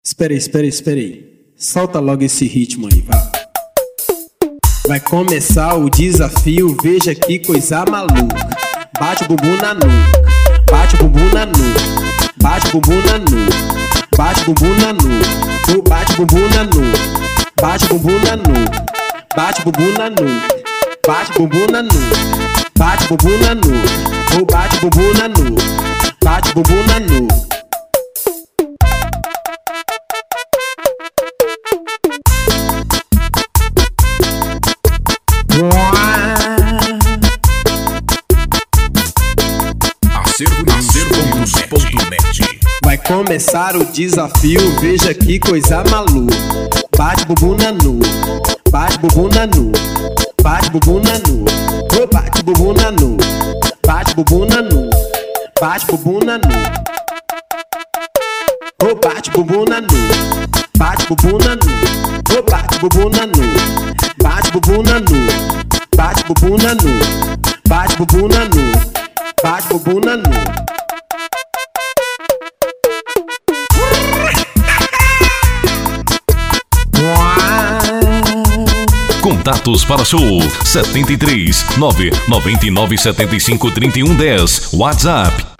Espera aí. Solta logo esse ritmo aí, vá. Vai começar o desafio, veja que coisa maluca. Bate o bumbum na nuca, bate o bumbum na nuca, bate o bumbum na nuca, bate o bumbum na nuca, bate o bumbum na nuca, bate o bumbum na nuca, bate o bumbum na nuca, bate o bumbum na nuca, bate o bumbum na nuca, bate o bumbum na nuca, bate o bumbum na nuca. Acervo.net. Vai começar o desafio, veja que coisa maluca. Bate bumbum na nuca, bate bumbum na nuca, bate bumbum na nuca, bate bumbum na nuca, bate bumbum na nuca, bate bumbum na nuca, bate bumbum na nuca, bate bumbum na nuca, bate bumbum na nuca, bate bumbum na nuca, bate bumbum na nuca, bate bumbum na nuca, bate bumbum na nuca. Contatos para show 73 99975 3110. WhatsApp